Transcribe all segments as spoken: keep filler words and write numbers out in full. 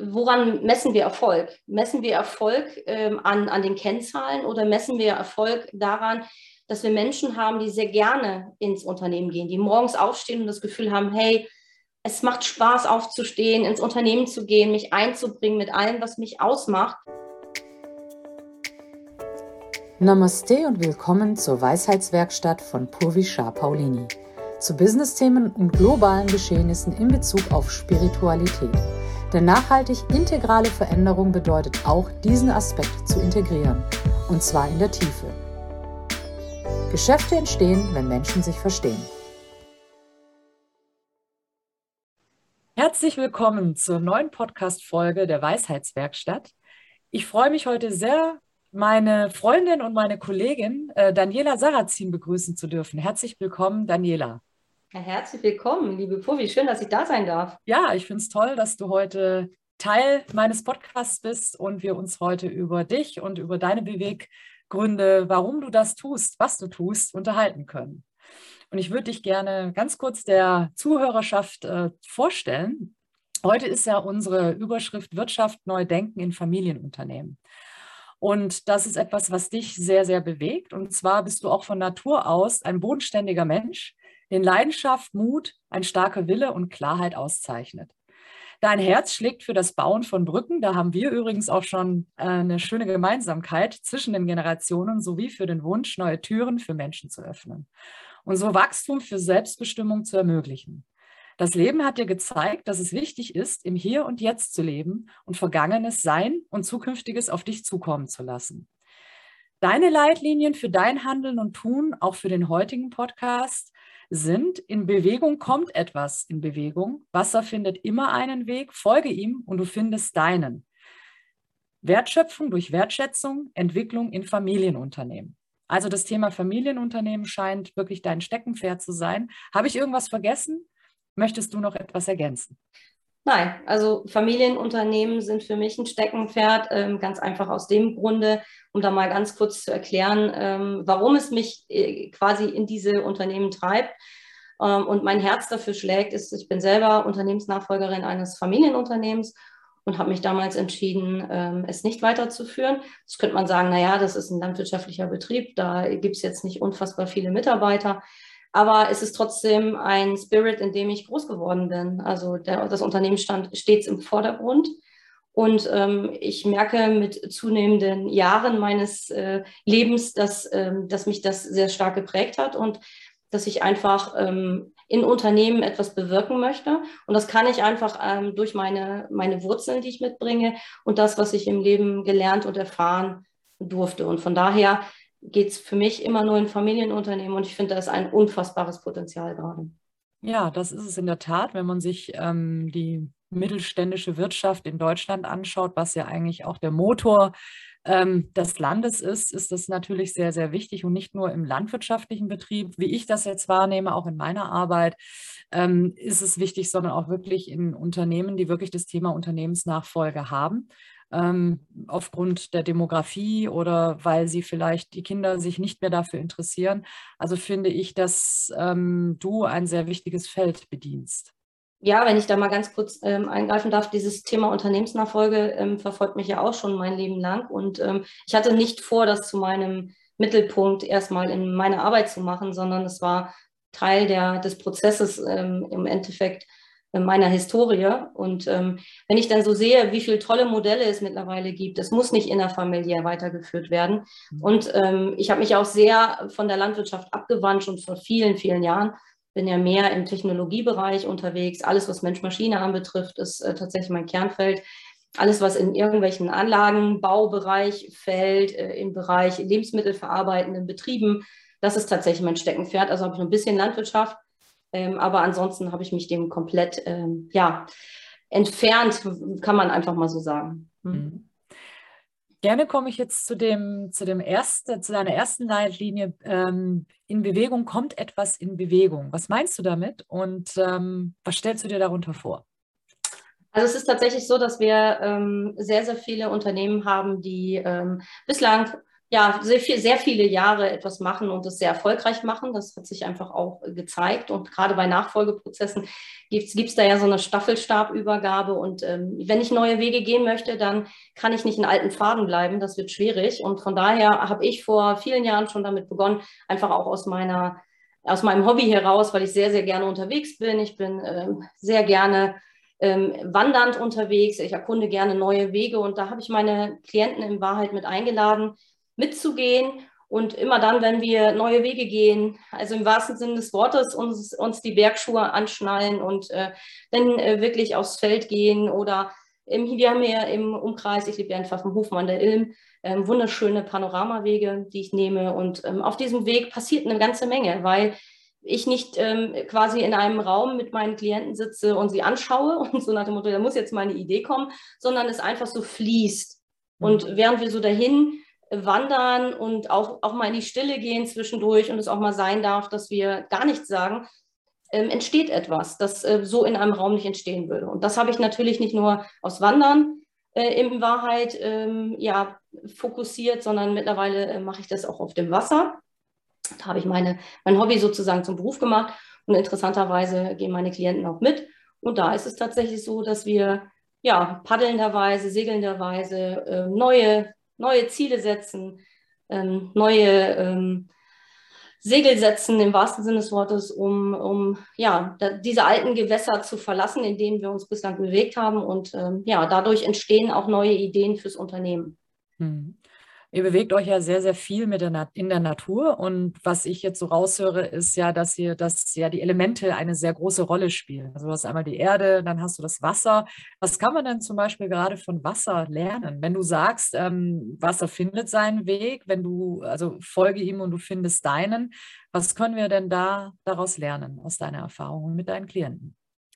woran messen wir Erfolg? Messen wir Erfolg ähm, an, an den Kennzahlen oder messen wir Erfolg daran, dass wir Menschen haben, die sehr gerne ins Unternehmen gehen, die morgens aufstehen und das Gefühl haben, hey, es macht Spaß aufzustehen, ins Unternehmen zu gehen, mich einzubringen mit allem, was mich ausmacht. Namaste und willkommen zur Weisheitswerkstatt von Purvi Shah Paulini. Zu Business-Themen und globalen Geschehnissen in Bezug auf Spiritualität. Denn nachhaltig integrale Veränderung bedeutet auch, diesen Aspekt zu integrieren. Und zwar in der Tiefe. Geschäfte entstehen, wenn Menschen sich verstehen. Herzlich willkommen zur neuen Podcast-Folge der Weisheitswerkstatt. Ich freue mich heute sehr, meine Freundin und meine Kollegin äh, Daniela Sarrazin begrüßen zu dürfen. Herzlich willkommen, Daniela. Ja, herzlich willkommen, liebe Purvi. Schön, dass ich da sein darf. Ja, ich finde es toll, dass du heute Teil meines Podcasts bist und wir uns heute über dich und über deine Beweggründe, warum du das tust, was du tust, unterhalten können. Und ich würde dich gerne ganz kurz der Zuhörerschaft äh, vorstellen. Heute ist ja unsere Überschrift Wirtschaft neu denken in Familienunternehmen. Und das ist etwas, was dich sehr, sehr bewegt. Und zwar bist du auch von Natur aus ein bodenständiger Mensch, den Leidenschaft, Mut, ein starker Wille und Klarheit auszeichnet. Dein Herz schlägt für das Bauen von Brücken. Da haben wir übrigens auch schon äh, eine schöne Gemeinsamkeit zwischen den Generationen sowie für den Wunsch, neue Türen für Menschen zu öffnen und so Wachstum für Selbstbestimmung zu ermöglichen. Das Leben hat dir gezeigt, dass es wichtig ist, im Hier und Jetzt zu leben und Vergangenes sein und Zukünftiges auf dich zukommen zu lassen. Deine Leitlinien für dein Handeln und Tun, auch für den heutigen Podcast, sind: In Bewegung kommt etwas in Bewegung. Wasser findet immer einen Weg. Folge ihm und du findest deinen. Wertschöpfung durch Wertschätzung, Entwicklung in Familienunternehmen. Also das Thema Familienunternehmen scheint wirklich dein Steckenpferd zu sein. Habe ich irgendwas vergessen? Möchtest du noch etwas ergänzen? Nein, also Familienunternehmen sind für mich ein Steckenpferd, ähm, ganz einfach aus dem Grunde, um da mal ganz kurz zu erklären, ähm, warum es mich äh, quasi in diese Unternehmen treibt ähm, und mein Herz dafür schlägt, ist, ich bin selber Unternehmensnachfolgerin eines Familienunternehmens und habe mich damals entschieden, ähm, es nicht weiterzuführen. Jetzt könnte man sagen, naja, das ist ein landwirtschaftlicher Betrieb, da gibt es jetzt nicht unfassbar viele Mitarbeiter. Aber es ist trotzdem ein Spirit, in dem ich groß geworden bin. Also der, das Unternehmen stand stets im Vordergrund. Und ähm, ich merke mit zunehmenden Jahren meines äh, Lebens, dass, ähm, dass mich das sehr stark geprägt hat und dass ich einfach ähm, in Unternehmen etwas bewirken möchte. Und das kann ich einfach ähm, durch meine, meine Wurzeln, die ich mitbringe und das, was ich im Leben gelernt und erfahren durfte. Und von daher geht es für mich immer nur in Familienunternehmen und ich finde, da ist ein unfassbares Potenzial gerade. Ja, das ist es in der Tat, wenn man sich ähm, die mittelständische Wirtschaft in Deutschland anschaut, was ja eigentlich auch der Motor ähm, des Landes ist, ist das natürlich sehr, sehr wichtig und nicht nur im landwirtschaftlichen Betrieb, wie ich das jetzt wahrnehme, auch in meiner Arbeit, ähm, ist es wichtig, sondern auch wirklich in Unternehmen, die wirklich das Thema Unternehmensnachfolge haben. Ähm, aufgrund der Demografie oder weil sie vielleicht die Kinder sich nicht mehr dafür interessieren. Also finde ich, dass ähm, du ein sehr wichtiges Feld bedienst. Ja, wenn ich da mal ganz kurz ähm, eingreifen darf, dieses Thema Unternehmensnachfolge ähm, verfolgt mich ja auch schon mein Leben lang und ähm, ich hatte nicht vor, das zu meinem Mittelpunkt erstmal in meiner Arbeit zu machen, sondern es war Teil der, des Prozesses ähm, im Endeffekt meiner Historie. Und ähm, wenn ich dann so sehe, wie viele tolle Modelle es mittlerweile gibt, es muss nicht innerfamiliär weitergeführt werden. Und ähm, ich habe mich auch sehr von der Landwirtschaft abgewandt, schon vor vielen, vielen Jahren. Bin ja mehr im Technologiebereich unterwegs. Alles, was Mensch-Maschine anbetrifft, ist äh, tatsächlich mein Kernfeld. Alles, was in irgendwelchen Anlagen, Baubereich fällt, äh, im Bereich lebensmittelverarbeitenden Betrieben, das ist tatsächlich mein Steckenpferd. Also habe ich noch ein bisschen Landwirtschaft. Ähm, aber ansonsten habe ich mich dem komplett ähm, ja, entfernt, kann man einfach mal so sagen. Mhm. Gerne komme ich jetzt zu dem, zu dem ersten, zu deiner ersten Leitlinie. Ähm, in Bewegung kommt etwas in Bewegung. Was meinst du damit und ähm, was stellst du dir darunter vor? Also es ist tatsächlich so, dass wir ähm, sehr, sehr viele Unternehmen haben, die ähm, bislang ja, sehr, viel, sehr viele Jahre etwas machen und es sehr erfolgreich machen. Das hat sich einfach auch gezeigt. Und gerade bei Nachfolgeprozessen gibt es da ja so eine Staffelstabübergabe. Und ähm, wenn ich neue Wege gehen möchte, dann kann ich nicht in alten Pfaden bleiben. Das wird schwierig. Und von daher habe ich vor vielen Jahren schon damit begonnen, einfach auch aus meiner, aus meinem Hobby heraus, weil ich sehr, sehr gerne unterwegs bin. Ich bin ähm, sehr gerne ähm, wandernd unterwegs. Ich erkunde gerne neue Wege. Und da habe ich meine Klienten in Wahrheit mit eingeladen, mitzugehen und immer dann, wenn wir neue Wege gehen, also im wahrsten Sinne des Wortes, uns, uns die Bergschuhe anschnallen und äh, dann äh, wirklich aufs Feld gehen oder im, wir haben ja im Umkreis, ich lebe ja in Pfaffenhofen an der Ilm, ähm, wunderschöne Panoramawege, die ich nehme und ähm, auf diesem Weg passiert eine ganze Menge, weil ich nicht ähm, quasi in einem Raum mit meinen Klienten sitze und sie anschaue und so nach dem Motto, da muss jetzt mal eine Idee kommen, sondern es einfach so fließt. Und mhm. während wir so dahin wandern und auch, auch mal in die Stille gehen zwischendurch und es auch mal sein darf, dass wir gar nichts sagen, ähm, entsteht etwas, das äh, so in einem Raum nicht entstehen würde. Und das habe ich natürlich nicht nur aus Wandern äh, in Wahrheit ähm, ja, fokussiert, sondern mittlerweile äh, mache ich das auch auf dem Wasser. Da habe ich meine, mein Hobby sozusagen zum Beruf gemacht und interessanterweise gehen meine Klienten auch mit. Und da ist es tatsächlich so, dass wir ja, paddelnderweise, segelnderweise äh, neue neue Ziele setzen, ähm, neue ähm, Segel setzen im wahrsten Sinne des Wortes, um, um ja, da, diese alten Gewässer zu verlassen, in denen wir uns bislang bewegt haben. Und ähm, ja, dadurch entstehen auch neue Ideen fürs Unternehmen. Hm. Ihr bewegt euch ja sehr, sehr viel mit der in der Natur. Und was ich jetzt so raushöre, ist ja, dass ihr, dass ja die Elemente eine sehr große Rolle spielen. Also du hast einmal die Erde, dann hast du das Wasser. Was kann man denn zum Beispiel gerade von Wasser lernen? Wenn du sagst, ähm, Wasser findet seinen Weg, wenn du, also folge ihm und du findest deinen, was können wir denn da daraus lernen aus deiner Erfahrung mit deinen Klienten?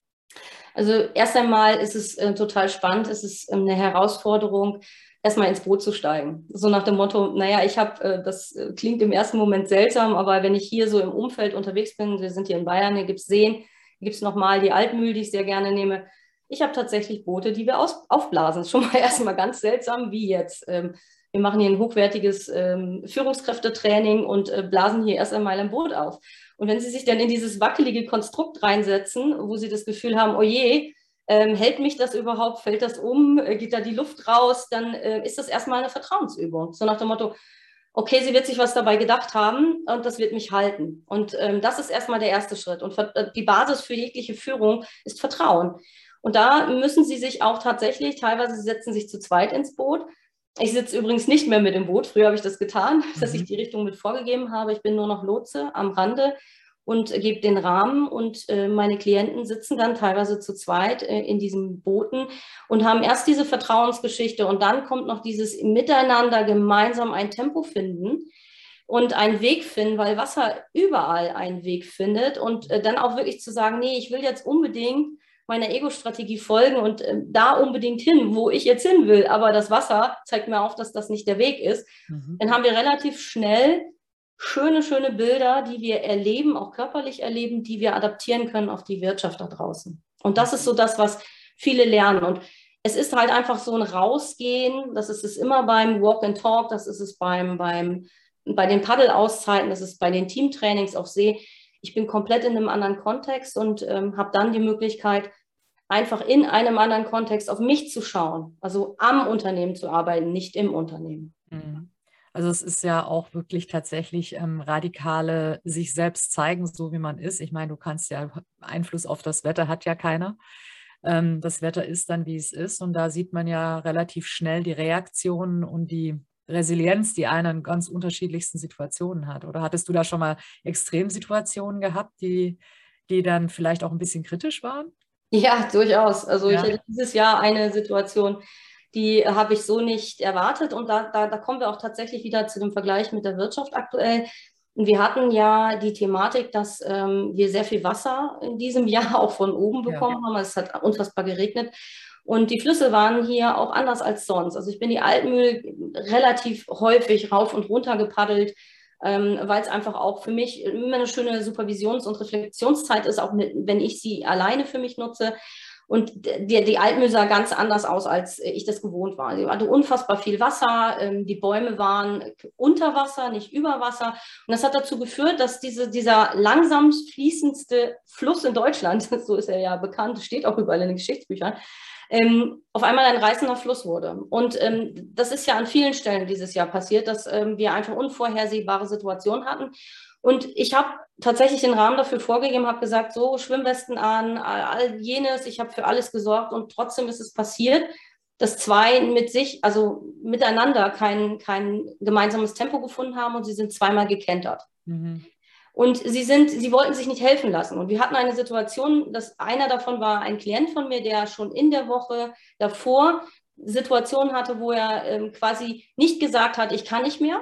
Also erst einmal ist es äh, total spannend, es ist äh, eine Herausforderung, erstmal ins Boot zu steigen. So nach dem Motto, naja, ich habe, äh, das äh, klingt im ersten Moment seltsam, aber wenn ich hier so im Umfeld unterwegs bin, wir sind hier in Bayern, hier gibt es Seen, hier gibt es nochmal die Altmühl, die ich sehr gerne nehme. Ich habe tatsächlich Boote, die wir aus, aufblasen. Das ist schon mal erstmal ganz seltsam, wie jetzt. Ähm, wir machen hier ein hochwertiges ähm, Führungskräftetraining und äh, blasen hier erst einmal ein Boot auf. Und wenn Sie sich dann in dieses wackelige Konstrukt reinsetzen, wo Sie das Gefühl haben, oh je, ähm, hält mich das überhaupt, fällt das um, äh, geht da die Luft raus, dann äh, ist das erstmal eine Vertrauensübung. So nach dem Motto, okay, sie wird sich was dabei gedacht haben und das wird mich halten. Und ähm, das ist erstmal der erste Schritt. Und äh, die Basis für jegliche Führung ist Vertrauen. Und da müssen Sie sich auch tatsächlich, teilweise setzen sich zu zweit ins Boot. Ich sitze übrigens nicht mehr mit im Boot. Früher habe ich das getan, mhm. dass ich die Richtung mit vorgegeben habe. Ich bin nur noch Lotse am Rande und gebe den Rahmen. Und äh, meine Klienten sitzen dann teilweise zu zweit äh, in diesen Booten und haben erst diese Vertrauensgeschichte und dann kommt noch dieses Miteinander gemeinsam ein Tempo finden und einen Weg finden, weil Wasser überall einen Weg findet. Und äh, dann auch wirklich zu sagen, nee, ich will jetzt unbedingt meiner Ego-Strategie folgen und äh, da unbedingt hin, wo ich jetzt hin will. Aber das Wasser zeigt mir auf, dass das nicht der Weg ist. Mhm. Dann haben wir relativ schnell schöne, schöne Bilder, die wir erleben, auch körperlich erleben, die wir adaptieren können auf die Wirtschaft da draußen. Und das ist so das, was viele lernen. Und es ist halt einfach so ein Rausgehen, das ist es immer beim Walk and Talk, das ist es beim, beim, bei den Paddelauszeiten, das ist bei den Teamtrainings auf See. Ich bin komplett in einem anderen Kontext und ähm, habe dann die Möglichkeit, einfach in einem anderen Kontext auf mich zu schauen, also am Unternehmen zu arbeiten, nicht im Unternehmen. Also es ist ja auch wirklich tatsächlich ähm, radikale sich selbst zeigen, so wie man ist. Ich meine, du kannst ja, Einfluss auf das Wetter hat ja keiner. Ähm, das Wetter ist dann, wie es ist und da sieht man ja relativ schnell die Reaktionen und die Resilienz, die einer in ganz unterschiedlichsten Situationen hat. Oder hattest du da schon mal Extremsituationen gehabt, die, die dann vielleicht auch ein bisschen kritisch waren? Ja, durchaus. Also ja. Ich hatte dieses Jahr eine Situation, die habe ich so nicht erwartet. Und da, da, da kommen wir auch tatsächlich wieder zu dem Vergleich mit der Wirtschaft aktuell. Und wir hatten ja die Thematik, dass ähm, wir sehr viel Wasser in diesem Jahr auch von oben bekommen ja. haben. Es hat unfassbar geregnet. Und die Flüsse waren hier auch anders als sonst. Also ich bin die Altmühl relativ häufig rauf und runter gepaddelt, ähm, weil es einfach auch für mich immer eine schöne Supervisions- und Reflexionszeit ist, auch mit, wenn ich sie alleine für mich nutze. Und die, die Alpmühle sah ganz anders aus, als ich das gewohnt war. Sie hatte unfassbar viel Wasser, die Bäume waren unter Wasser, nicht über Wasser. Und das hat dazu geführt, dass diese, dieser langsam fließendste Fluss in Deutschland, so ist er ja bekannt, steht auch überall in den Geschichtsbüchern, ähm, auf einmal ein reißender Fluss wurde. Und ähm, das ist ja an vielen Stellen dieses Jahr passiert, dass ähm, wir einfach unvorhersehbare Situationen hatten. Und ich habe tatsächlich den Rahmen dafür vorgegeben, habe gesagt, so Schwimmwesten an, all jenes, ich habe für alles gesorgt und trotzdem ist es passiert, dass zwei mit sich, also miteinander kein, kein gemeinsames Tempo gefunden haben und sie sind zweimal gekentert. Mhm. Und sie sind, sie wollten sich nicht helfen lassen. Und wir hatten eine Situation, dass einer davon war ein Klient von mir, der schon in der Woche davor Situationen hatte, wo er ähm, quasi nicht gesagt hat, ich kann nicht mehr.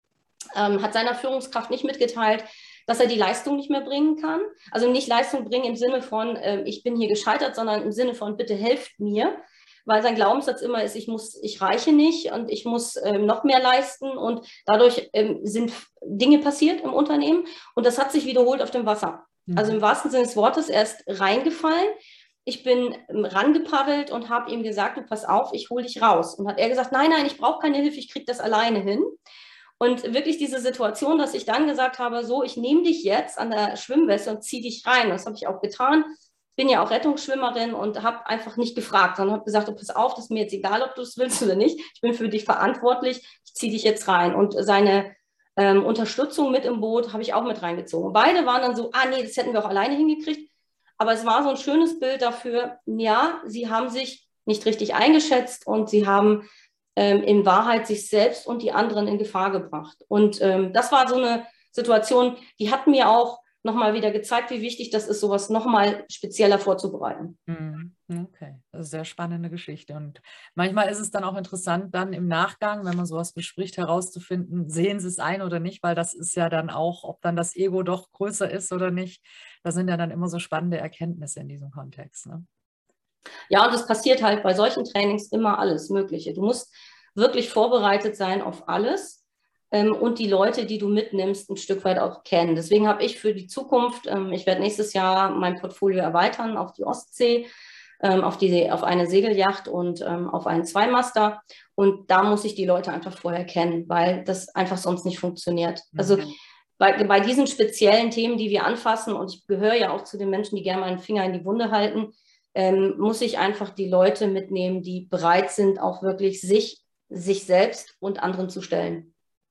Ähm, hat seiner Führungskraft nicht mitgeteilt, dass er die Leistung nicht mehr bringen kann. Also nicht Leistung bringen im Sinne von, äh, ich bin hier gescheitert, sondern im Sinne von, bitte helft mir. Weil sein Glaubenssatz immer ist, ich muss, ich reiche nicht und ich muss ähm, noch mehr leisten. Und dadurch ähm, sind Dinge passiert im Unternehmen und das hat sich wiederholt auf dem Wasser. Mhm. Also im wahrsten Sinne des Wortes, er ist reingefallen. Ich bin ähm, rangepaddelt und habe ihm gesagt, du pass auf, ich hole dich raus. Und hat er gesagt, nein, nein, ich brauche keine Hilfe, ich kriege das alleine hin. Und wirklich diese Situation, dass ich dann gesagt habe, so, ich nehme dich jetzt an der Schwimmweste und ziehe dich rein. Das habe ich auch getan. Bin ja auch Rettungsschwimmerin und habe einfach nicht gefragt, sondern habe gesagt, oh, pass auf, das ist mir jetzt egal, ob du es willst oder nicht. Ich bin für dich verantwortlich, ich ziehe dich jetzt rein. Und seine ähm, Unterstützung mit im Boot habe ich auch mit reingezogen. Und beide waren dann so, ah nee, das hätten wir auch alleine hingekriegt. Aber es war so ein schönes Bild dafür, ja, sie haben sich nicht richtig eingeschätzt und sie haben ähm, in Wahrheit sich selbst und die anderen in Gefahr gebracht. Und ähm, das war so eine Situation, die hat mir auch nochmal wieder gezeigt, wie wichtig das ist, sowas nochmal spezieller vorzubereiten. Okay, das ist eine sehr spannende Geschichte. Und manchmal ist es dann auch interessant, dann im Nachgang, wenn man sowas bespricht, herauszufinden, sehen sie es ein oder nicht, weil das ist ja dann auch, ob dann das Ego doch größer ist oder nicht. Das sind ja dann immer so spannende Erkenntnisse in diesem Kontext, ne? Ja, und es passiert halt bei solchen Trainings immer alles Mögliche. Du musst wirklich vorbereitet sein auf alles. Und die Leute, die du mitnimmst, ein Stück weit auch kennen. Deswegen habe ich für die Zukunft, ich werde nächstes Jahr mein Portfolio erweitern auf die Ostsee, auf, die, auf eine Segelyacht und auf einen Zweimaster. Und da muss ich die Leute einfach vorher kennen, weil das einfach sonst nicht funktioniert. Mhm. Also bei, bei diesen speziellen Themen, die wir anfassen, und ich gehöre ja auch zu den Menschen, die gerne mal einen Finger in die Wunde halten, ähm, muss ich einfach die Leute mitnehmen, die bereit sind, auch wirklich sich, sich selbst und anderen zu stellen.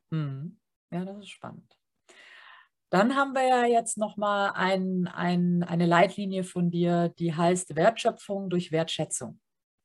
Ja, das ist spannend. Dann haben wir ja jetzt nochmal ein, ein, eine Leitlinie von dir, die heißt Wertschöpfung durch Wertschätzung.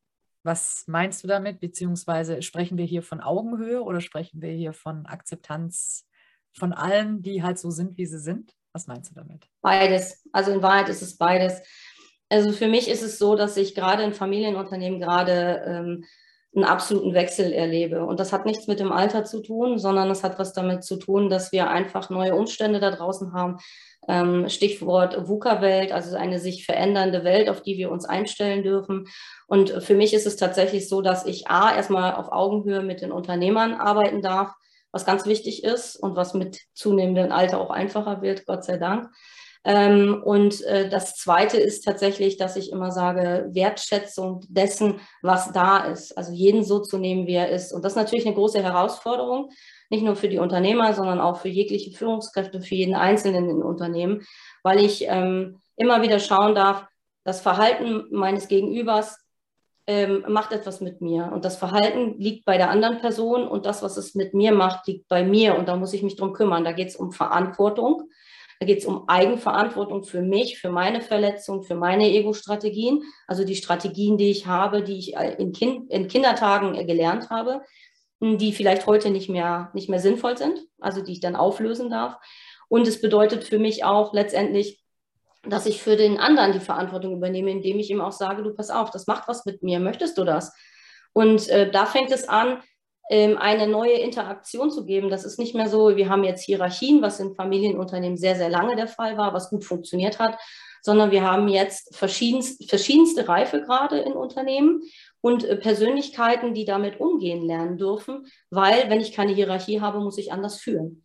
Was meinst du damit? Beziehungsweise sprechen wir hier von Augenhöhe oder sprechen wir hier von Akzeptanz von allen, die halt so sind, wie sie sind? Was meinst du damit? Beides. Also in Wahrheit ist es beides. Also für mich ist es so, dass ich gerade in Familienunternehmen gerade ähm, einen absoluten Wechsel erlebe. Und das hat nichts mit dem Alter zu tun, sondern es hat was damit zu tun, dass wir einfach neue Umstände da draußen haben. Ähm, Stichwort VUCA-Welt, also eine sich verändernde Welt, auf die wir uns einstellen dürfen. Und für mich ist es tatsächlich so, dass ich A, erstmal auf Augenhöhe mit den Unternehmern arbeiten darf, was ganz wichtig ist und was mit zunehmendem Alter auch einfacher wird, Gott sei Dank. Ähm, und äh, das Zweite ist tatsächlich, dass ich immer sage, Wertschätzung dessen, was da ist. Also jeden so zu nehmen, wie er ist. Und das ist natürlich eine große Herausforderung, nicht nur für die Unternehmer, sondern auch für jegliche Führungskräfte, für jeden Einzelnen in Unternehmen, weil ich ähm, immer wieder schauen darf, das Verhalten meines Gegenübers ähm, macht etwas mit mir. Und das Verhalten liegt bei der anderen Person und das, was es mit mir macht, liegt bei mir. Und da muss ich mich drum kümmern. Da geht es um Verantwortung. Da geht es um Eigenverantwortung für mich, für meine Verletzung, für meine Ego-Strategien, also die Strategien, die ich habe, die ich in, kind, in Kindertagen gelernt habe, die vielleicht heute nicht mehr, nicht mehr sinnvoll sind, also die ich dann auflösen darf. Und es bedeutet für mich auch letztendlich, dass ich für den anderen die Verantwortung übernehme, indem ich ihm auch sage, du pass auf, das macht was mit mir, möchtest du das? Und äh, da fängt es an, eine neue Interaktion zu geben. Das ist nicht mehr so, wir haben jetzt Hierarchien, was in Familienunternehmen sehr, sehr lange der Fall war, was gut funktioniert hat, sondern wir haben jetzt verschiedenste, verschiedenste Reifegrade in Unternehmen und Persönlichkeiten, die damit umgehen lernen dürfen, weil wenn ich keine Hierarchie habe, muss ich anders führen.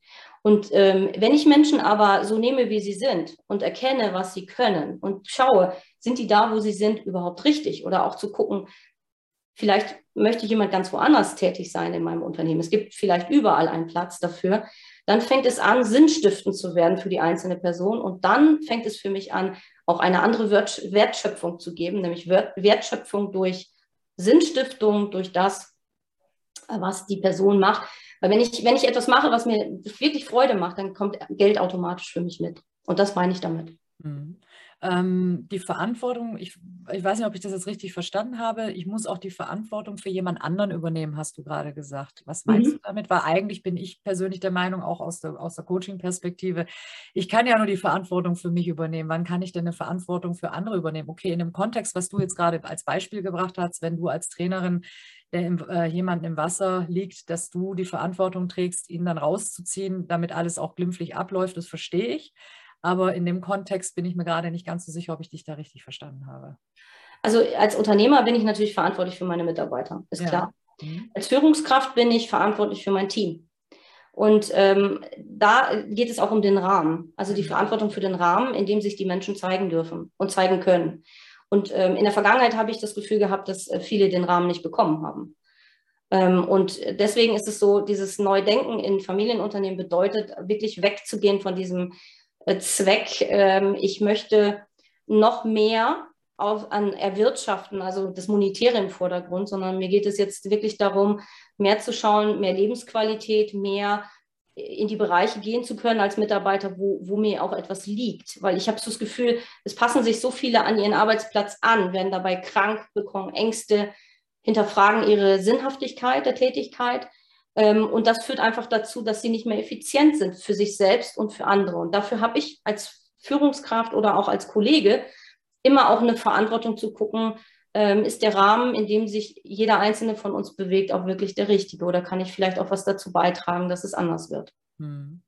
Und ähm, wenn ich Menschen aber so nehme, wie sie sind und erkenne, was sie können und schaue, sind die da, wo sie sind, überhaupt richtig? Oder auch zu gucken, vielleicht möchte jemand ganz woanders tätig sein in meinem Unternehmen. Es gibt vielleicht überall einen Platz dafür. Dann fängt es an, sinnstiftend zu werden für die einzelne Person. Und dann fängt es für mich an, auch eine andere Wertschöpfung zu geben, nämlich Wertschöpfung durch Sinnstiftung, durch das, was die Person macht. Weil wenn ich, wenn ich etwas mache, was mir wirklich Freude macht, dann kommt Geld automatisch für mich mit. Und das meine ich damit. Mhm. Ähm, die Verantwortung, ich, ich weiß nicht, ob ich das jetzt richtig verstanden habe, ich muss auch die Verantwortung für jemand anderen übernehmen, hast du gerade gesagt. Was meinst Mhm. du damit? Weil eigentlich bin ich persönlich der Meinung, auch aus der, aus der Coaching-Perspektive, ich kann ja nur die Verantwortung für mich übernehmen. Wann kann ich denn eine Verantwortung für andere übernehmen? Okay, in dem Kontext, was du jetzt gerade als Beispiel gebracht hast, wenn du als Trainerin der im, äh, jemanden im Wasser liegt, dass du die Verantwortung trägst, ihn dann rauszuziehen, damit alles auch glimpflich abläuft, das verstehe ich. Aber in dem Kontext bin ich mir gerade nicht ganz so sicher, ob ich dich da richtig verstanden habe. Also als Unternehmer bin ich natürlich verantwortlich für meine Mitarbeiter, ist Ja. klar. Mhm. Als Führungskraft bin ich verantwortlich für mein Team. Und ähm, da geht es auch um den Rahmen, also die Verantwortung für den Rahmen, in dem sich die Menschen zeigen dürfen und zeigen können. Und ähm, in der Vergangenheit habe ich das Gefühl gehabt, dass äh, viele den Rahmen nicht bekommen haben. Ähm, und deswegen ist es so, dieses Neudenken in Familienunternehmen bedeutet, wirklich wegzugehen von diesem äh, Zweck, ähm, ich möchte noch mehr auf, an Erwirtschaften, also das Monetäre im Vordergrund, sondern mir geht es jetzt wirklich darum, mehr zu schauen, mehr Lebensqualität, mehr in die Bereiche gehen zu können als Mitarbeiter, wo, wo mir auch etwas liegt. Weil ich habe so das Gefühl, es passen sich so viele an ihren Arbeitsplatz an, werden dabei krank, bekommen Ängste, hinterfragen ihre Sinnhaftigkeit der Tätigkeit. Ähm, und das führt einfach dazu, dass sie nicht mehr effizient sind für sich selbst und für andere. Und dafür habe ich als Führungskraft oder auch als Kollege immer auch eine Verantwortung zu gucken, ähm, ist der Rahmen, in dem sich jeder Einzelne von uns bewegt, auch wirklich der richtige? Oder kann ich vielleicht auch was dazu beitragen, dass es anders wird? Hm.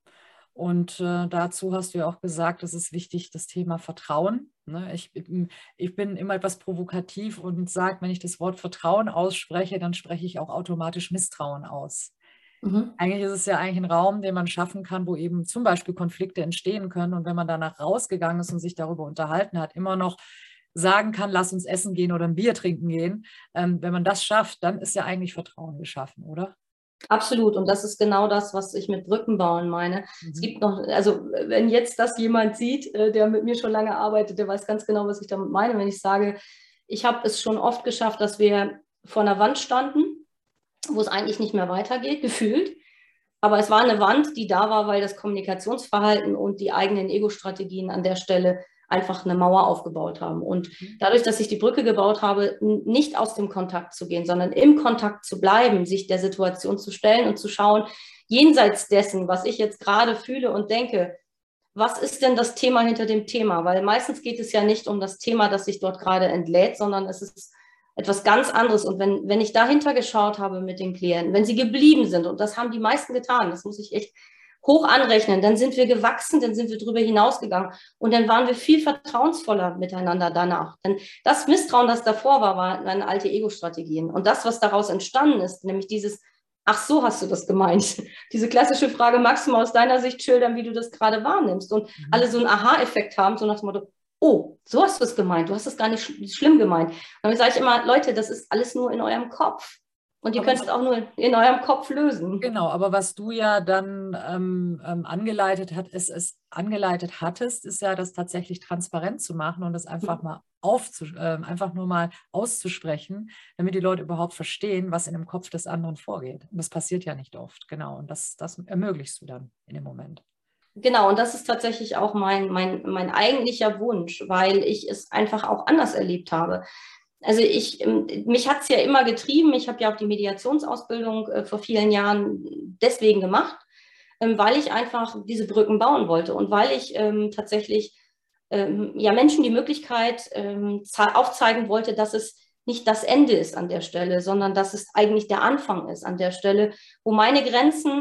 Und äh, dazu hast du ja auch gesagt, es ist wichtig, das Thema Vertrauen. Ne? Ich, ich bin immer etwas provokativ und sage, wenn ich das Wort Vertrauen ausspreche, dann spreche ich auch automatisch Misstrauen aus. Mhm. Eigentlich ist es ja eigentlich ein Raum, den man schaffen kann, wo eben zum Beispiel Konflikte entstehen können. Und wenn man danach rausgegangen ist und sich darüber unterhalten hat, immer noch sagen kann, lass uns essen gehen oder ein Bier trinken gehen. Ähm, wenn man das schafft, dann ist ja eigentlich Vertrauen geschaffen, oder? Absolut. Und das ist genau das, was ich mit Brücken bauen meine. Mhm. Es gibt noch, also wenn jetzt das jemand sieht, der mit mir schon lange arbeitet, der weiß ganz genau, was ich damit meine, wenn ich sage, ich habe es schon oft geschafft, dass wir vor einer Wand standen, wo es eigentlich nicht mehr weitergeht, gefühlt. Aber es war eine Wand, die da war, weil das Kommunikationsverhalten und die eigenen Ego-Strategien an der Stelle einfach eine Mauer aufgebaut haben. Und dadurch, dass ich die Brücke gebaut habe, nicht aus dem Kontakt zu gehen, sondern im Kontakt zu bleiben, sich der Situation zu stellen und zu schauen, jenseits dessen, was ich jetzt gerade fühle und denke, was ist denn das Thema hinter dem Thema? Weil meistens geht es ja nicht um das Thema, das sich dort gerade entlädt, sondern es ist etwas ganz anderes. Und wenn, wenn ich dahinter geschaut habe mit den Klienten, wenn sie geblieben sind, und das haben die meisten getan, das muss ich echt hoch anrechnen, dann sind wir gewachsen, dann sind wir darüber hinausgegangen und dann waren wir viel vertrauensvoller miteinander danach. Denn das Misstrauen, das davor war, waren alte Ego-Strategien. Und das, was daraus entstanden ist, nämlich dieses, ach so hast du das gemeint. Diese klassische Frage, magst du mal aus deiner Sicht schildern, wie du das gerade wahrnimmst? Und mhm. alle so einen Aha-Effekt haben, so nach dem Motto, oh, so hast du es gemeint, du hast es gar nicht sch schlimm gemeint. Und dann sage ich immer, Leute, das ist alles nur in eurem Kopf. Und ihr aber könnt es auch nur in eurem Kopf lösen. Genau, aber was du ja dann ähm, ähm, angeleitet, hat, ist, ist, angeleitet hattest, ist ja, das tatsächlich transparent zu machen und das einfach mal aufzu, äh, einfach nur mal auszusprechen, damit die Leute überhaupt verstehen, was in dem Kopf des anderen vorgeht. Und das passiert ja nicht oft, genau. Und das, das ermöglichst du dann in dem Moment. Genau, und das ist tatsächlich auch mein, mein, mein eigentlicher Wunsch, weil ich es einfach auch anders erlebt habe. Also ich, mich hat es ja immer getrieben, ich habe ja auch die Mediationsausbildung äh, vor vielen Jahren deswegen gemacht, ähm, weil ich einfach diese Brücken bauen wollte und weil ich ähm, tatsächlich ähm, ja, Menschen die Möglichkeit ähm, aufzeigen wollte, dass es nicht das Ende ist an der Stelle, sondern dass es eigentlich der Anfang ist an der Stelle, wo meine Grenzen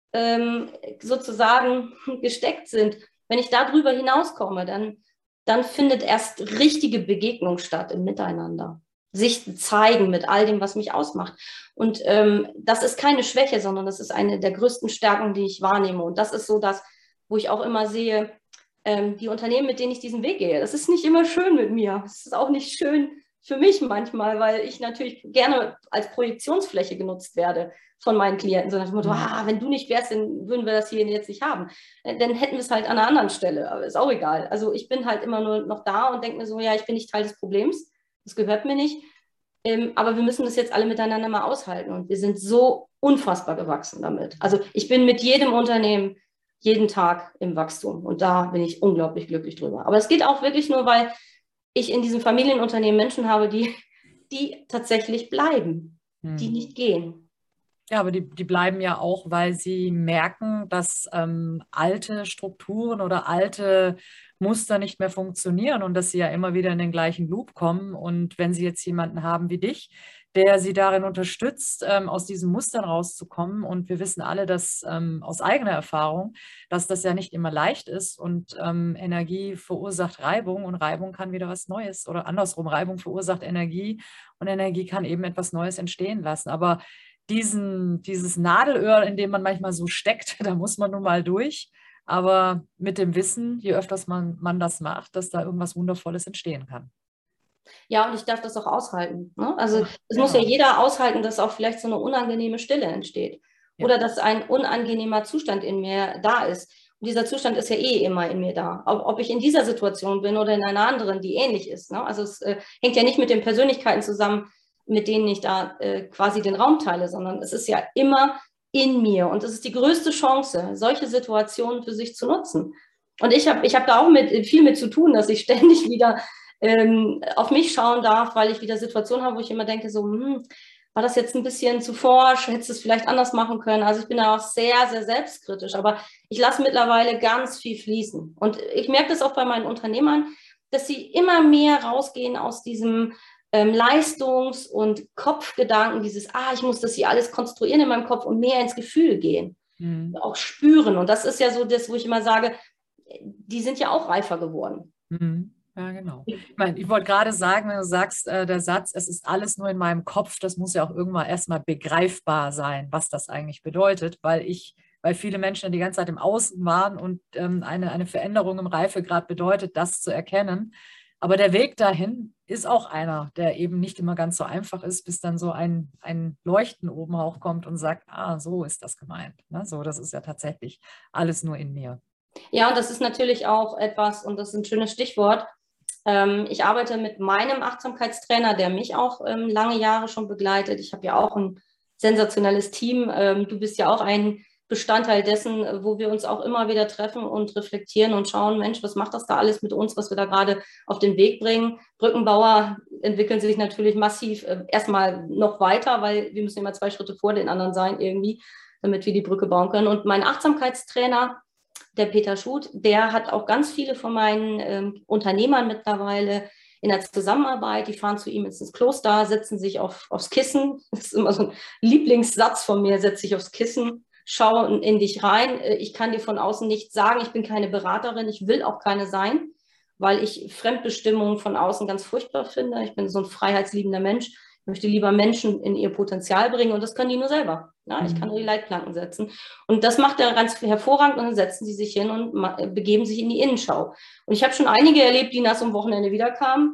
ähm, sozusagen gesteckt sind. Wenn ich da drüber hinauskomme, dann dann findet erst richtige Begegnung statt im Miteinander. sich zeigen mit all dem, was mich ausmacht. Und ähm, das ist keine Schwäche, sondern das ist eine der größten Stärken, die ich wahrnehme. Und das ist so das, wo ich auch immer sehe, ähm, die Unternehmen, mit denen ich diesen Weg gehe, das ist nicht immer schön mit mir. Es ist auch nicht schön für mich manchmal, weil ich natürlich gerne als Projektionsfläche genutzt werde von meinen Klienten, sondern ich ah, wenn du nicht wärst, dann würden wir das hier jetzt nicht haben. Dann hätten wir es halt an einer anderen Stelle, aber ist auch egal. Also ich bin halt immer nur noch da und denke mir so, ja, ich bin nicht Teil des Problems, das gehört mir nicht, ähm, aber wir müssen das jetzt alle miteinander mal aushalten und wir sind so unfassbar gewachsen damit. Also ich bin mit jedem Unternehmen jeden Tag im Wachstum und da bin ich unglaublich glücklich drüber. Aber es geht auch wirklich nur, weil ich in diesem Familienunternehmen Menschen habe, die, die tatsächlich bleiben, hm. die nicht gehen. Ja, aber die, die bleiben ja auch, weil sie merken, dass ähm, alte Strukturen oder alte Muster nicht mehr funktionieren und dass sie ja immer wieder in den gleichen Loop kommen. Und wenn sie jetzt jemanden haben wie dich, der sie darin unterstützt, ähm, aus diesen Mustern rauszukommen. Und wir wissen alle, dass ähm, aus eigener Erfahrung, dass das ja nicht immer leicht ist und ähm, Energie verursacht Reibung und Reibung kann wieder was Neues oder andersrum, Reibung verursacht Energie und Energie kann eben etwas Neues entstehen lassen. Aber Diesen, dieses Nadelöhr, in dem man manchmal so steckt, da muss man nun mal durch. Aber mit dem Wissen, je öfters man, man das macht, dass da irgendwas Wundervolles entstehen kann. Ja, und ich darf das auch aushalten. Ne? Also ja, es genau. muss ja jeder aushalten, dass auch vielleicht so eine unangenehme Stille entsteht. Ja. Oder dass ein unangenehmer Zustand in mir da ist. Und dieser Zustand ist ja eh immer in mir da. Ob, ob ich in dieser Situation bin oder in einer anderen, die ähnlich ist. Ne? Also es äh, hängt ja nicht mit den Persönlichkeiten zusammen, mit denen ich da äh, quasi den Raum teile, sondern es ist ja immer in mir. Und es ist die größte Chance, solche Situationen für sich zu nutzen. Und ich habe ich hab da auch mit, viel mit zu tun, dass ich ständig wieder ähm, auf mich schauen darf, weil ich wieder Situationen habe, wo ich immer denke, so, hm, war das jetzt ein bisschen zu forsch, hättest du es vielleicht anders machen können. Also ich bin da auch sehr, sehr selbstkritisch, aber ich lasse mittlerweile ganz viel fließen. Und ich merke das auch bei meinen Unternehmern, dass sie immer mehr rausgehen aus diesem ähm, Leistungs- und Kopfgedanken, dieses, ah, ich muss das hier alles konstruieren in meinem Kopf und mehr ins Gefühl gehen, mhm. auch spüren. Und das ist ja so das, wo ich immer sage, die sind ja auch reifer geworden. Mhm. Ja, genau. Ich meine, ich wollte gerade sagen, wenn du sagst, äh, der Satz, es ist alles nur in meinem Kopf, das muss ja auch irgendwann erstmal begreifbar sein, was das eigentlich bedeutet, weil ich, weil viele Menschen ja die ganze Zeit im Außen waren und ähm, eine, eine Veränderung im Reifegrad bedeutet, das zu erkennen. Aber der Weg dahin ist auch einer, der eben nicht immer ganz so einfach ist, bis dann so ein, ein Leuchten oben hochkommt und sagt, ah, so ist das gemeint. Ne? So, das ist ja tatsächlich alles nur in mir. Ja, und das ist natürlich auch etwas, und das ist ein schönes Stichwort, ähm, ich arbeite mit meinem Achtsamkeitstrainer, der mich auch ähm, lange Jahre schon begleitet. Ich habe ja auch ein sensationelles Team. Ähm, du bist ja auch ein Bestandteil dessen, wo wir uns auch immer wieder treffen und reflektieren und schauen, Mensch, was macht das da alles mit uns, was wir da gerade auf den Weg bringen? Brückenbauer entwickeln sich natürlich massiv äh, erstmal noch weiter, weil wir müssen immer zwei Schritte vor den anderen sein irgendwie, damit wir die Brücke bauen können. Und mein Achtsamkeitstrainer, der Peter Schut, der hat auch ganz viele von meinen ähm, Unternehmern mittlerweile in der Zusammenarbeit, die fahren zu ihm ins Kloster, setzen sich auf, aufs Kissen, das ist immer so ein Lieblingssatz von mir, setz dich aufs Kissen, schau in, in dich rein, ich kann dir von außen nichts sagen, ich bin keine Beraterin, ich will auch keine sein, weil ich Fremdbestimmung von außen ganz furchtbar finde, ich bin so ein freiheitsliebender Mensch, ich möchte lieber Menschen in ihr Potenzial bringen und das können die nur selber. Ja, ich kann nur die Leitplanken setzen. Und das macht er ganz hervorragend und dann setzen sie sich hin und begeben sich in die Innenschau. Und ich habe schon einige erlebt, die nach so einem Wochenende wiederkamen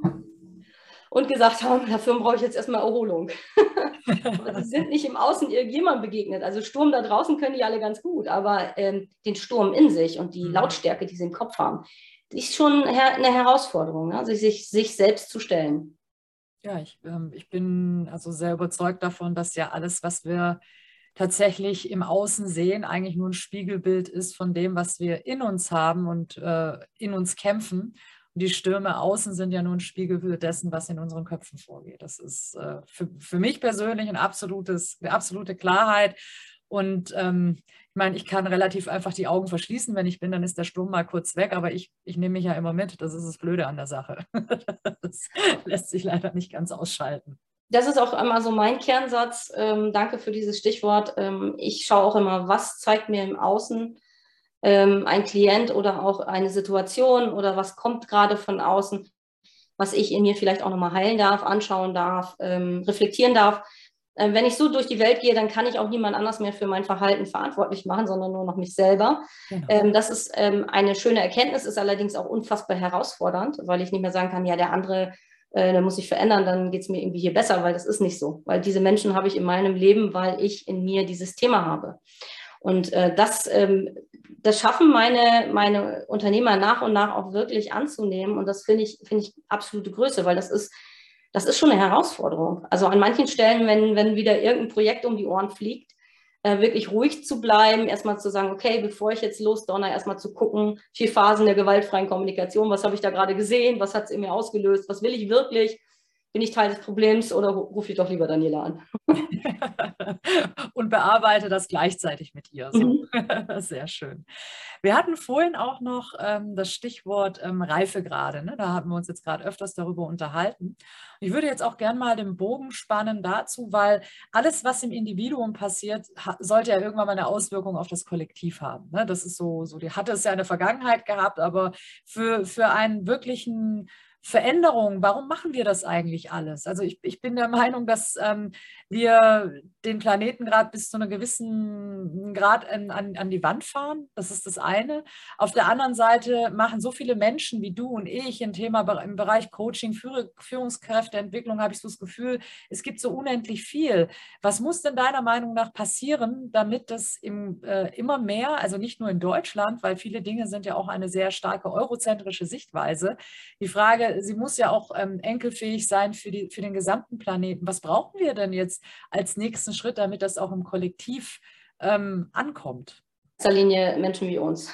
und gesagt haben, dafür brauche ich jetzt erstmal Erholung. Aber sie sind nicht im Außen irgendjemandem begegnet. Also Sturm da draußen können die alle ganz gut, aber ähm, den Sturm in sich und die Lautstärke, die sie im Kopf haben, ist schon eine Herausforderung, ne? Also sich, sich selbst zu stellen. Ja, ich, ähm, ich bin also sehr überzeugt davon, dass ja alles, was wir tatsächlich im Außen sehen, eigentlich nur ein Spiegelbild ist von dem, was wir in uns haben und äh, in uns kämpfen. Und die Stürme außen sind ja nur ein Spiegelbild dessen, was in unseren Köpfen vorgeht. Das ist äh, für, für mich persönlich ein absolutes, eine absolute Klarheit. Und ähm, ich meine, ich kann relativ einfach die Augen verschließen, wenn ich bin, dann ist der Sturm mal kurz weg, aber ich, ich nehme mich ja immer mit. Das ist das Blöde an der Sache. Das lässt sich leider nicht ganz ausschalten. Das ist auch immer so mein Kernsatz. Ähm, danke für dieses Stichwort. Ähm, ich schaue auch immer, was zeigt mir im Außen ähm, ein Klient oder auch eine Situation oder was kommt gerade von außen. was ich in mir vielleicht auch nochmal heilen darf, anschauen darf, ähm, reflektieren darf. Äh, wenn ich so durch die Welt gehe, dann kann ich auch niemand anders mehr für mein Verhalten verantwortlich machen, sondern nur noch mich selber. Genau. Ähm, das ist ähm, eine schöne Erkenntnis, ist allerdings auch unfassbar herausfordernd, weil ich nicht mehr sagen kann, ja, der andere, äh, der muss sich verändern, dann geht es mir irgendwie hier besser, weil das ist nicht so. Weil diese Menschen habe ich in meinem Leben, weil ich in mir dieses Thema habe. Und äh, das, ähm, das schaffen meine, meine Unternehmer nach und nach auch wirklich anzunehmen. Und das finde ich, finde ich absolute Größe, weil das ist, das ist schon eine Herausforderung. Also an manchen Stellen, wenn, wenn wieder irgendein Projekt um die Ohren fliegt, äh, wirklich ruhig zu bleiben, erstmal zu sagen, okay, bevor ich jetzt losdonner, erstmal zu gucken, vier Phasen der gewaltfreien Kommunikation, was habe ich da gerade gesehen, was hat es in mir ausgelöst, was will ich wirklich? Bin ich Teil des Problems oder rufe ich doch lieber Daniela an? Und bearbeite das gleichzeitig mit ihr. So. Mhm. Sehr schön. Wir hatten vorhin auch noch ähm, das Stichwort ähm, Reifegrade. Ne? Da haben wir uns jetzt gerade öfters darüber unterhalten. Ich würde jetzt auch gerne mal den Bogen spannen dazu, weil alles, was im Individuum passiert, sollte ja irgendwann mal eine Auswirkung auf das Kollektiv haben. Ne? Das ist so, so, die hatte es ja in der Vergangenheit gehabt, aber für, für einen wirklichen Veränderung, warum machen wir das eigentlich alles? Also ich, ich bin der Meinung, dass ähm, wir den Planeten gerade bis zu einem gewissen Grad an, an, an die Wand fahren. Das ist das eine. Auf der anderen Seite machen so viele Menschen wie du und ich ein Thema im Bereich Coaching, Führ Führungskräfteentwicklung, habe ich so das Gefühl, es gibt so unendlich viel. Was muss denn deiner Meinung nach passieren, damit das im, äh, immer mehr, also nicht nur in Deutschland, weil viele Dinge sind ja auch eine sehr starke eurozentrische Sichtweise. Die Frage, sie muss ja auch ähm, enkelfähig sein für, die, für den gesamten Planeten. Was brauchen wir denn jetzt als nächsten Schritt, damit das auch im Kollektiv ähm, ankommt? In erster Linie Menschen wie uns.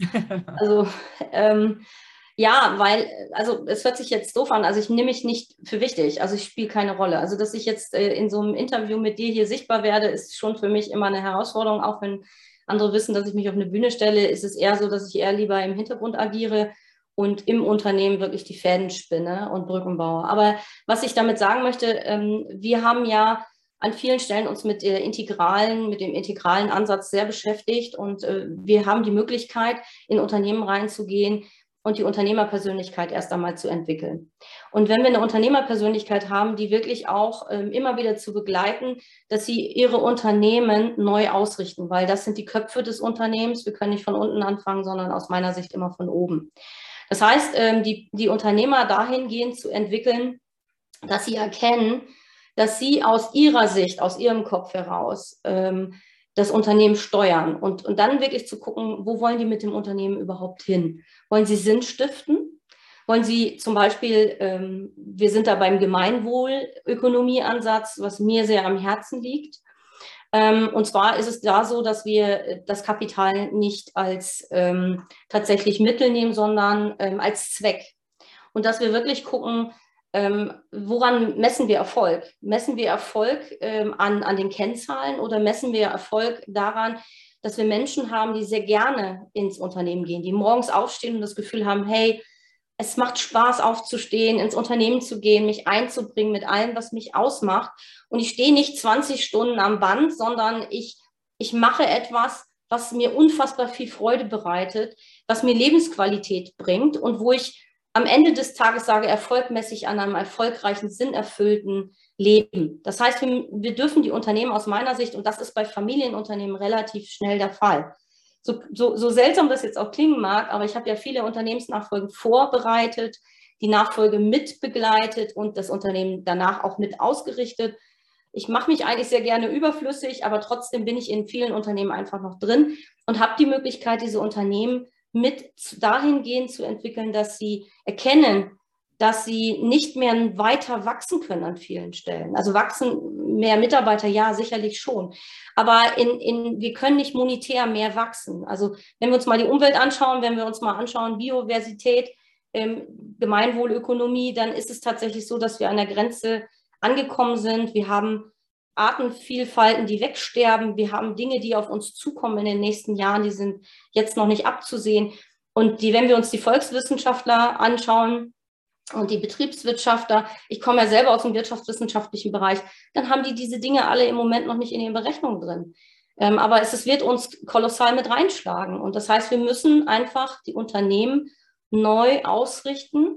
Also ähm, ja, weil, also es hört sich jetzt doof an, also ich nehme mich nicht für wichtig, also ich spiele keine Rolle. Also dass ich jetzt äh, in so einem Interview mit dir hier sichtbar werde, ist schon für mich immer eine Herausforderung, auch wenn andere wissen, dass ich mich auf eine Bühne stelle, ist es eher so, dass ich eher lieber im Hintergrund agiere und im Unternehmen wirklich die Fäden spinne und Brücken baue. Aber was ich damit sagen möchte, ähm, wir haben ja an vielen Stellen uns mit der integralen, mit dem integralen Ansatz sehr beschäftigt und äh, wir haben die Möglichkeit, in Unternehmen reinzugehen und die Unternehmerpersönlichkeit erst einmal zu entwickeln. Und wenn wir eine Unternehmerpersönlichkeit haben, die wirklich auch ähm, immer wieder zu begleiten, dass sie ihre Unternehmen neu ausrichten, weil das sind die Köpfe des Unternehmens. Wir können nicht von unten anfangen, sondern aus meiner Sicht immer von oben. Das heißt, die, die Unternehmer dahingehend zu entwickeln, dass sie erkennen, dass sie aus ihrer Sicht, aus ihrem Kopf heraus ähm, das Unternehmen steuern und, und dann wirklich zu gucken, wo wollen die mit dem Unternehmen überhaupt hin? Wollen sie Sinn stiften? Wollen sie zum Beispiel, ähm, wir sind da beim Gemeinwohlökonomieansatz, was mir sehr am Herzen liegt. Und zwar ist es da so, dass wir das Kapital nicht als ähm, tatsächlich Mittel nehmen, sondern ähm, als Zweck. Und dass wir wirklich gucken, ähm, woran messen wir Erfolg? Messen wir Erfolg ähm, an, an den Kennzahlen oder messen wir Erfolg daran, dass wir Menschen haben, die sehr gerne ins Unternehmen gehen, die morgens aufstehen und das Gefühl haben, hey, es macht Spaß aufzustehen, ins Unternehmen zu gehen, mich einzubringen mit allem, was mich ausmacht. Und ich stehe nicht zwanzig Stunden am Band, sondern ich, ich mache etwas, was mir unfassbar viel Freude bereitet, was mir Lebensqualität bringt und wo ich am Ende des Tages sage, erfolgmäßig an einem erfolgreichen, sinnerfüllten Leben. Das heißt, wir, wir dürfen die Unternehmen aus meiner Sicht, und das ist bei Familienunternehmen relativ schnell der Fall, So, so, so seltsam das jetzt auch klingen mag, aber ich habe ja viele Unternehmensnachfolgen vorbereitet, die Nachfolge mitbegleitet und das Unternehmen danach auch mit ausgerichtet. Ich mache mich eigentlich sehr gerne überflüssig, aber trotzdem bin ich in vielen Unternehmen einfach noch drin und habe die Möglichkeit, diese Unternehmen mit dahingehend zu entwickeln, dass sie erkennen, dass sie nicht mehr weiter wachsen können an vielen Stellen. Also wachsen mehr Mitarbeiter, ja, sicherlich schon. Aber in, in, wir können nicht monetär mehr wachsen. Also wenn wir uns mal die Umwelt anschauen, wenn wir uns mal anschauen, Biodiversität, ähm, Gemeinwohlökonomie, dann ist es tatsächlich so, dass wir an der Grenze angekommen sind. Wir haben Artenvielfalten, die wegsterben. Wir haben Dinge, die auf uns zukommen in den nächsten Jahren, die sind jetzt noch nicht abzusehen. Und die, wenn wir uns die Volkswissenschaftler anschauen, und die Betriebswirtschaftler, ich komme ja selber aus dem wirtschaftswissenschaftlichen Bereich, dann haben die diese Dinge alle im Moment noch nicht in den Berechnungen drin. Ähm, aber es, es wird uns kolossal mit reinschlagen. Und das heißt, wir müssen einfach die Unternehmen neu ausrichten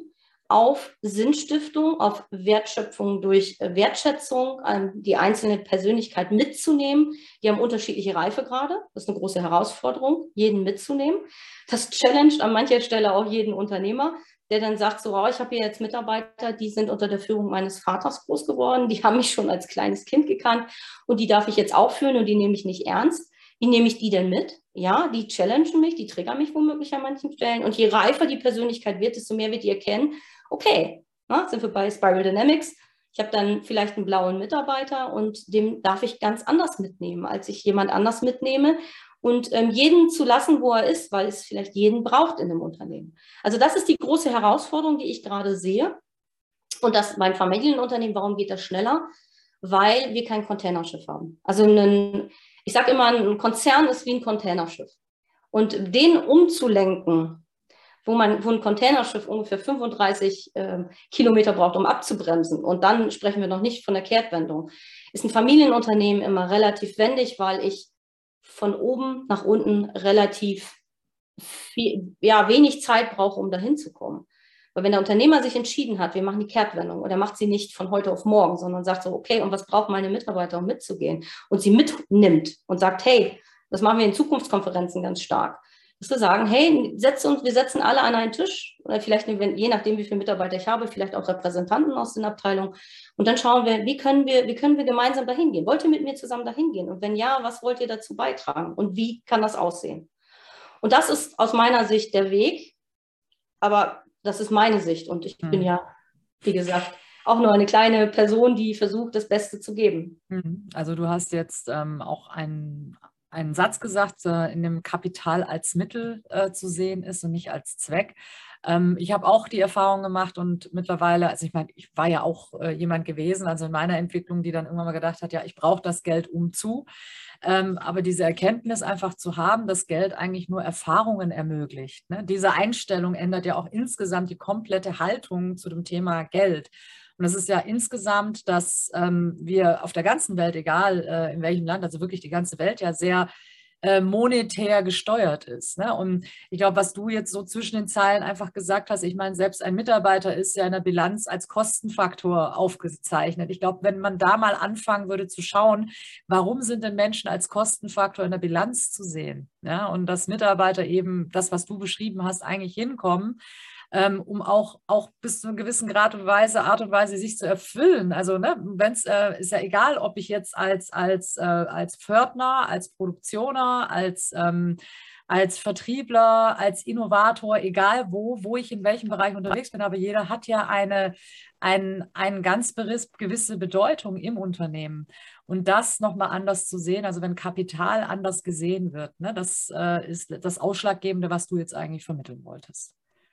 auf Sinnstiftung, auf Wertschöpfung durch Wertschätzung, die einzelne Persönlichkeit mitzunehmen. Die haben unterschiedliche Reifegrade. Das ist eine große Herausforderung, jeden mitzunehmen. Das challenged an mancher Stelle auch jeden Unternehmer, der dann sagt, so, oh, ich habe hier jetzt Mitarbeiter, die sind unter der Führung meines Vaters groß geworden, die haben mich schon als kleines Kind gekannt und die darf ich jetzt auch führen und die nehme ich nicht ernst. Wie nehme ich die denn mit? Ja, die challengen mich, die triggern mich womöglich an manchen Stellen. Und je reifer die Persönlichkeit wird, desto mehr wird die erkennen, okay, na, sind wir bei Spiral Dynamics. Ich habe dann vielleicht einen blauen Mitarbeiter und den darf ich ganz anders mitnehmen, als ich jemand anders mitnehme. Und ähm, jeden zu lassen, wo er ist, weil es vielleicht jeden braucht in einem Unternehmen. Also das ist die große Herausforderung, die ich gerade sehe. Und das beim Familienunternehmen, warum geht das schneller? Weil wir kein Containerschiff haben. Also ein, ich sage immer, ein Konzern ist wie ein Containerschiff. Und den umzulenken, wo, man, wo ein Containerschiff ungefähr fünfunddreißig äh, Kilometer braucht, um abzubremsen, und dann sprechen wir noch nicht von der Kehrtwendung, ist ein Familienunternehmen immer relativ wendig, weil ich von oben nach unten relativ viel, ja, wenig Zeit brauche, um dahin zu kommen. Weil wenn der Unternehmer sich entschieden hat, wir machen die Kehrtwendung, und er macht sie nicht von heute auf morgen, sondern sagt so, okay, und was brauchen meine Mitarbeiter, um mitzugehen? Und sie mitnimmt und sagt, hey, das machen wir in Zukunftskonferenzen ganz stark. Dass wir sagen, hey, setz uns, wir setzen alle an einen Tisch, oder vielleicht, je nachdem, wie viele Mitarbeiter ich habe, vielleicht auch Repräsentanten aus den Abteilungen. Und dann schauen wir, wie können wir, wie können wir gemeinsam dahin gehen? Wollt ihr mit mir zusammen dahin gehen? Und wenn ja, was wollt ihr dazu beitragen? Und wie kann das aussehen? Und das ist aus meiner Sicht der Weg. Aber das ist meine Sicht. Und ich bin ja, wie gesagt, auch nur eine kleine Person, die versucht, das Beste zu geben. Also du hast jetzt ähm, auch einen einen Satz gesagt, äh, in dem Kapital als Mittel äh, zu sehen ist und nicht als Zweck. Ähm, ich habe auch die Erfahrung gemacht und mittlerweile, also ich meine, ich war ja auch äh, jemand gewesen, also in meiner Entwicklung, die dann irgendwann mal gedacht hat, ja, ich brauche das Geld um zu. Ähm, aber diese Erkenntnis einfach zu haben, dass Geld eigentlich nur Erfahrungen ermöglicht. Ne? Diese Einstellung ändert ja auch insgesamt die komplette Haltung zu dem Thema Geld. Und das ist ja insgesamt, dass ähm, wir auf der ganzen Welt, egal äh, in welchem Land, also wirklich die ganze Welt ja sehr äh, monetär gesteuert ist. Ne? Und ich glaube, was du jetzt so zwischen den Zeilen einfach gesagt hast, ich meine, selbst ein Mitarbeiter ist ja in der Bilanz als Kostenfaktor aufgezeichnet. Ich glaube, wenn man da mal anfangen würde zu schauen, warum sind denn Menschen als Kostenfaktor in der Bilanz zu sehen? Ja? Und dass Mitarbeiter eben das, was du beschrieben hast, eigentlich hinkommen, Ähm, um auch, auch bis zu einer gewissen Grad und Weise, Art und Weise sich zu erfüllen. Also ne, wenn's, äh, ist ja egal, ob ich jetzt als, als, äh, als Pförtner, als Produktioner, als, ähm, als Vertriebler, als Innovator, egal wo, wo ich in welchem Bereich unterwegs bin, aber jeder hat ja eine, ein, eine ganz gewisse Bedeutung im Unternehmen. Und das nochmal anders zu sehen, also wenn Kapital anders gesehen wird, ne, das äh, ist das Ausschlaggebende, was du jetzt eigentlich vermitteln wolltest.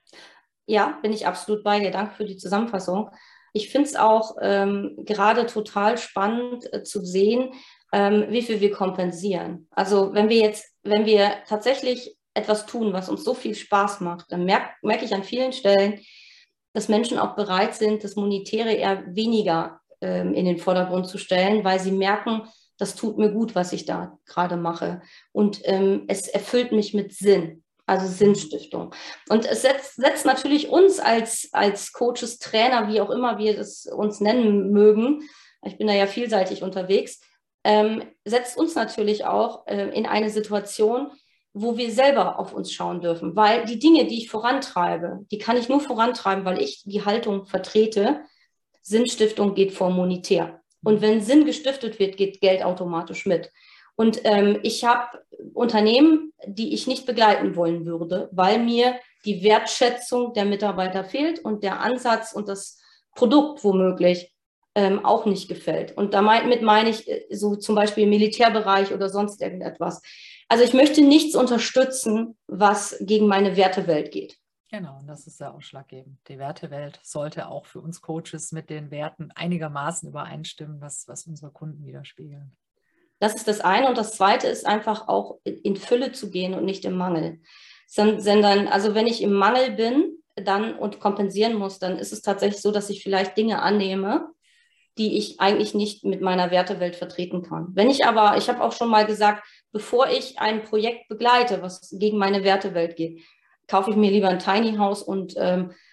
Ja, bin ich absolut bei dir. Danke für die Zusammenfassung. Ich finde es auch ähm, gerade total spannend äh, zu sehen, ähm, wie viel wir kompensieren. Also wenn wir jetzt, wenn wir tatsächlich etwas tun, was uns so viel Spaß macht, dann merke merk ich an vielen Stellen, dass Menschen auch bereit sind, das Monetäre eher weniger ähm, in den Vordergrund zu stellen, weil sie merken, das tut mir gut, was ich da gerade mache. Und ähm, es erfüllt mich mit Sinn. Also Sinnstiftung. Und es setzt, setzt natürlich uns als, als Coaches, Trainer, wie auch immer wir das uns nennen mögen, ich bin da ja vielseitig unterwegs, ähm, setzt uns natürlich auch äh, in eine Situation, wo wir selber auf uns schauen dürfen. Weil die Dinge, die ich vorantreibe, die kann ich nur vorantreiben, weil ich die Haltung vertrete, Sinnstiftung geht vor monetär. Und wenn Sinn gestiftet wird, geht Geld automatisch mit. Und ähm, ich habe Unternehmen, die ich nicht begleiten wollen würde, weil mir die Wertschätzung der Mitarbeiter fehlt und der Ansatz und das Produkt womöglich ähm, auch nicht gefällt. Und damit meine ich so zum Beispiel im Militärbereich oder sonst irgendetwas. Also ich möchte nichts unterstützen, was gegen meine Wertewelt geht. Genau, und das ist sehr ausschlaggebend. Die Wertewelt sollte auch für uns Coaches mit den Werten einigermaßen übereinstimmen, was, was unsere Kunden widerspiegeln. Das ist das eine. Und das zweite ist einfach auch in Fülle zu gehen und nicht im Mangel. Sondern, also wenn ich im Mangel bin dann und kompensieren muss, dann ist es tatsächlich so, dass ich vielleicht Dinge annehme, die ich eigentlich nicht mit meiner Wertewelt vertreten kann. Wenn ich aber, ich habe auch schon mal gesagt, bevor ich ein Projekt begleite, was gegen meine Wertewelt geht, kaufe ich mir lieber ein Tiny House und ähm,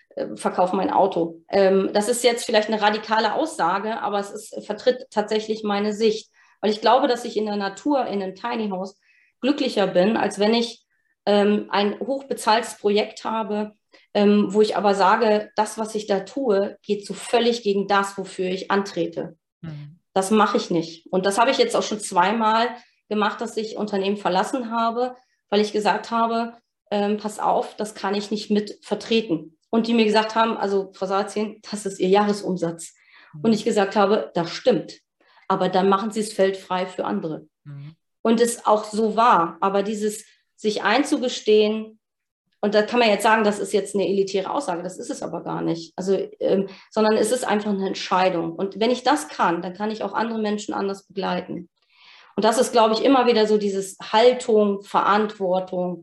äh, verkaufe mein Auto. Ähm, das ist jetzt vielleicht eine radikale Aussage, aber es ist, vertritt tatsächlich meine Sicht. Weil ich glaube, dass ich in der Natur, in einem Tiny House glücklicher bin, als wenn ich ähm, ein hochbezahltes Projekt habe, ähm, wo ich aber sage, das, was ich da tue, geht so völlig gegen das, wofür ich antrete. Mhm. Das mache ich nicht. Und das habe ich jetzt auch schon zweimal gemacht, dass ich Unternehmen verlassen habe, weil ich gesagt habe, ähm, pass auf, das kann ich nicht mit vertreten. Und die mir gesagt haben, also Frau Sarrazin, das ist Ihr Jahresumsatz. Mhm. Und ich gesagt habe, das stimmt. Aber dann machen Sie das Feld frei für andere. Mhm. Und es auch so war. Aber dieses sich einzugestehen, und da kann man jetzt sagen, das ist jetzt eine elitäre Aussage, das ist es aber gar nicht. Also, ähm, sondern es ist einfach eine Entscheidung. Und wenn ich das kann, dann kann ich auch andere Menschen anders begleiten. Und das ist, glaube ich, immer wieder so dieses Haltung, Verantwortung,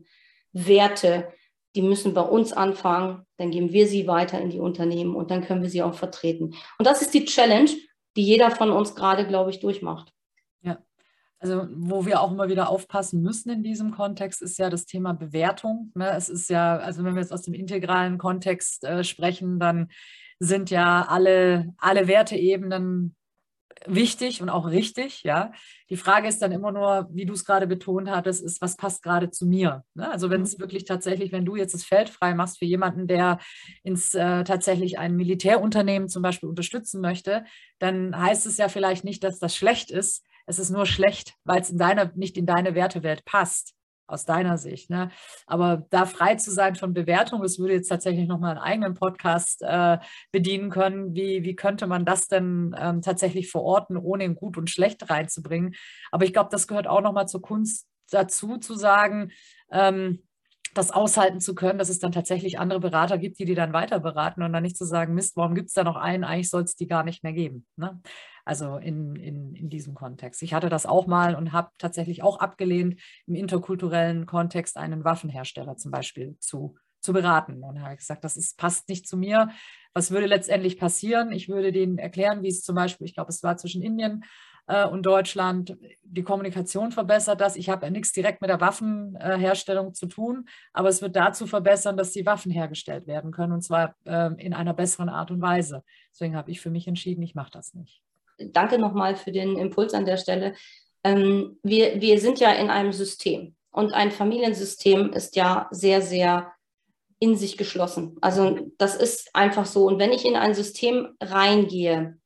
Werte, die müssen bei uns anfangen, dann geben wir sie weiter in die Unternehmen und dann können wir sie auch vertreten. Und das ist die Challenge, die jeder von uns gerade, glaube ich, durchmacht. Ja. Also wo wir auch immer wieder aufpassen müssen in diesem Kontext, ist ja das Thema Bewertung. Ne? Es ist ja, also wenn wir jetzt aus dem integralen Kontext äh, sprechen, dann sind ja alle, alle Werteebenen wichtig und auch richtig. Ja? Die Frage ist dann immer nur, wie du es gerade betont hattest, ist, was passt gerade zu mir? Ne? Also wenn es wirklich tatsächlich, wenn du jetzt das Feld frei machst für jemanden, der ins äh, tatsächlich ein Militärunternehmen zum Beispiel unterstützen möchte, dann heißt es ja vielleicht nicht, dass das schlecht ist. Es ist nur schlecht, weil es in deiner, nicht in deine Wertewelt passt, aus deiner Sicht. Ne? Aber da frei zu sein von Bewertung, das würde jetzt tatsächlich nochmal einen eigenen Podcast äh, bedienen können. Wie, wie könnte man das denn ähm, tatsächlich verorten, ohne in gut und schlecht reinzubringen? Aber ich glaube, das gehört auch nochmal zur Kunst dazu, zu sagen, ähm, das aushalten zu können, dass es dann tatsächlich andere Berater gibt, die die dann weiter beraten und dann nicht zu sagen, Mist, warum gibt es da noch einen? Eigentlich soll es die gar nicht mehr geben. Ne? Also in, in, in diesem Kontext. Ich hatte das auch mal und habe tatsächlich auch abgelehnt, im interkulturellen Kontext einen Waffenhersteller zum Beispiel zu, zu beraten. Und habe gesagt, das ist, passt nicht zu mir. Was würde letztendlich passieren? Ich würde denen erklären, wie es zum Beispiel, ich glaube, es war zwischen Indien und Deutschland, die Kommunikation verbessert das. Ich habe ja nichts direkt mit der Waffenherstellung zu tun, aber es wird dazu verbessern, dass die Waffen hergestellt werden können und zwar äh, in einer besseren Art und Weise. Deswegen habe ich für mich entschieden, ich mache das nicht. Danke nochmal für den Impuls an der Stelle. Ähm, wir, wir sind ja in einem System und ein Familiensystem ist ja sehr, sehr in sich geschlossen. Also das ist einfach so. Und wenn ich in ein System reingehe,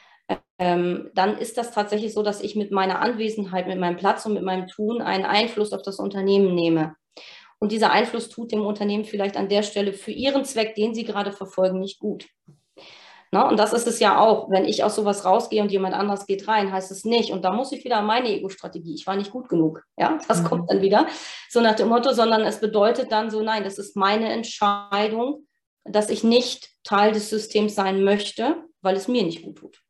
Ähm, dann ist das tatsächlich so, dass ich mit meiner Anwesenheit, mit meinem Platz und mit meinem Tun einen Einfluss auf das Unternehmen nehme. Und dieser Einfluss tut dem Unternehmen vielleicht an der Stelle für ihren Zweck, den sie gerade verfolgen, nicht gut. Na, und das ist es ja auch. Wenn ich aus sowas rausgehe und jemand anderes geht rein, heißt es nicht. Und da muss ich wieder an meine Ego-Strategie. Ich war nicht gut genug. Ja, das mhm. kommt dann wieder. So nach dem Motto, sondern es bedeutet dann so, nein, das ist meine Entscheidung, dass ich nicht Teil des Systems sein möchte, weil es mir nicht gut tut.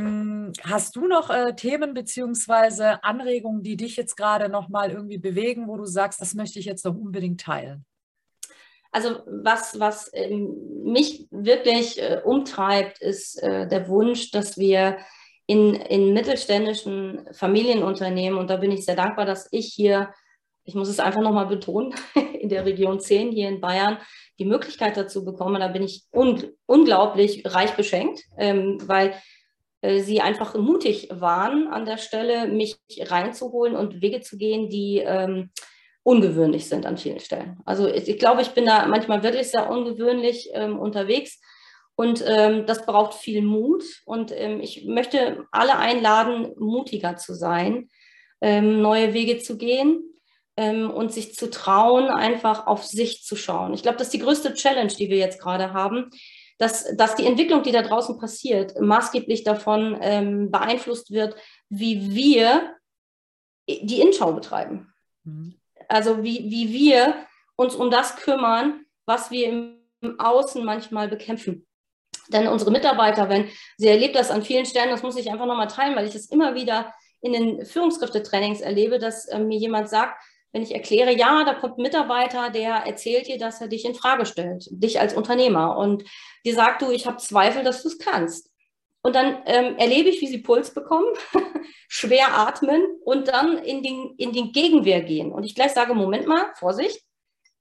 Hast du noch äh, Themen bzw. Anregungen, die dich jetzt gerade noch mal irgendwie bewegen, wo du sagst, das möchte ich jetzt noch unbedingt teilen? Also was, was ähm, mich wirklich äh, umtreibt, ist äh, der Wunsch, dass wir in, in mittelständischen Familienunternehmen, und da bin ich sehr dankbar, dass ich hier, ich muss es einfach nochmal betonen, in der Region zehn hier in Bayern die Möglichkeit dazu bekomme. Da bin ich un unglaublich reich beschenkt, ähm, weil sie einfach mutig waren an der Stelle, mich reinzuholen und Wege zu gehen, die ähm, ungewöhnlich sind an vielen Stellen. Also ich, ich glaube, ich bin da manchmal wirklich sehr ungewöhnlich ähm, unterwegs und ähm, das braucht viel Mut und ähm, ich möchte alle einladen, mutiger zu sein, ähm, neue Wege zu gehen ähm, und sich zu trauen, einfach auf sich zu schauen. Ich glaube, das ist die größte Challenge, die wir jetzt gerade haben, Dass, dass die Entwicklung, die da draußen passiert, maßgeblich davon ähm, beeinflusst wird, wie wir die Innenschau betreiben. Mhm. Also wie, wie wir uns um das kümmern, was wir im Außen manchmal bekämpfen. Denn unsere Mitarbeiter, wenn sie erlebt das an vielen Stellen, das muss ich einfach nochmal teilen, weil ich das immer wieder in den Führungskräftetrainings erlebe, dass äh, mir jemand sagt, wenn ich erkläre, ja, da kommt ein Mitarbeiter, der erzählt dir, dass er dich in Frage stellt, dich als Unternehmer und dir sagt, du, ich habe Zweifel, dass du es kannst. Und dann ähm, erlebe ich, wie sie Puls bekommen, schwer atmen und dann in den, in den Gegenwehr gehen. Und ich gleich sage, Moment mal, Vorsicht,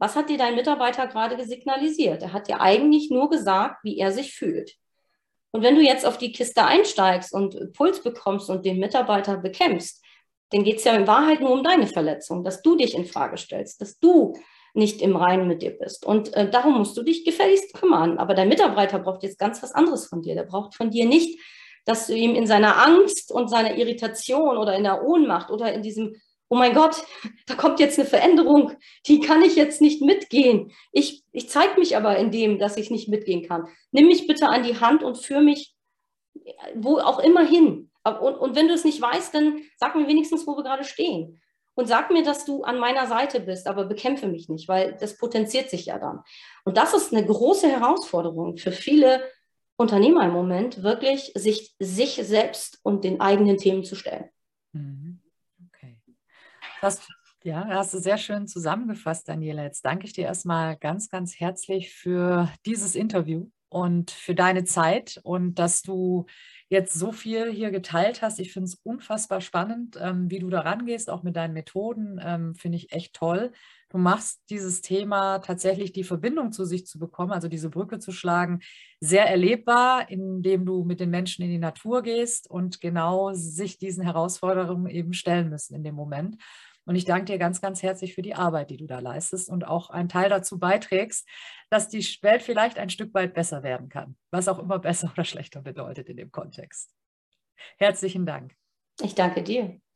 was hat dir dein Mitarbeiter gerade signalisiert? Er hat dir eigentlich nur gesagt, wie er sich fühlt. Und wenn du jetzt auf die Kiste einsteigst und Puls bekommst und den Mitarbeiter bekämpfst, dann geht es ja in Wahrheit nur um deine Verletzung, dass du dich in Frage stellst, dass du nicht im Reinen mit dir bist. Und äh, darum musst du dich gefälligst kümmern. Aber dein Mitarbeiter braucht jetzt ganz was anderes von dir. Der braucht von dir nicht, dass du ihm in seiner Angst und seiner Irritation oder in der Ohnmacht oder in diesem, oh mein Gott, da kommt jetzt eine Veränderung, die kann ich jetzt nicht mitgehen. Ich, ich zeige mich aber in dem, dass ich nicht mitgehen kann. Nimm mich bitte an die Hand und führe mich wo auch immer hin. Und, und wenn du es nicht weißt, dann sag mir wenigstens, wo wir gerade stehen. Und sag mir, dass du an meiner Seite bist, aber bekämpfe mich nicht, weil das potenziert sich ja dann. Und das ist eine große Herausforderung für viele Unternehmer im Moment, wirklich sich, sich selbst und den eigenen Themen zu stellen. Okay. Das, ja, hast du sehr schön zusammengefasst, Daniela. Jetzt danke ich dir erstmal ganz, ganz herzlich für dieses Interview und für deine Zeit und dass du jetzt so viel hier geteilt hast. Ich finde es unfassbar spannend, ähm, wie du da rangehst, auch mit deinen Methoden, ähm, finde ich echt toll. Du machst dieses Thema tatsächlich die Verbindung zu sich zu bekommen, also diese Brücke zu schlagen, sehr erlebbar, indem du mit den Menschen in die Natur gehst und genau sich diesen Herausforderungen eben stellen müssen in dem Moment. Und ich danke dir ganz, ganz herzlich für die Arbeit, die du da leistest und auch einen Teil dazu beiträgst, dass die Welt vielleicht ein Stück weit besser werden kann, was auch immer besser oder schlechter bedeutet in dem Kontext. Herzlichen Dank. Ich danke dir.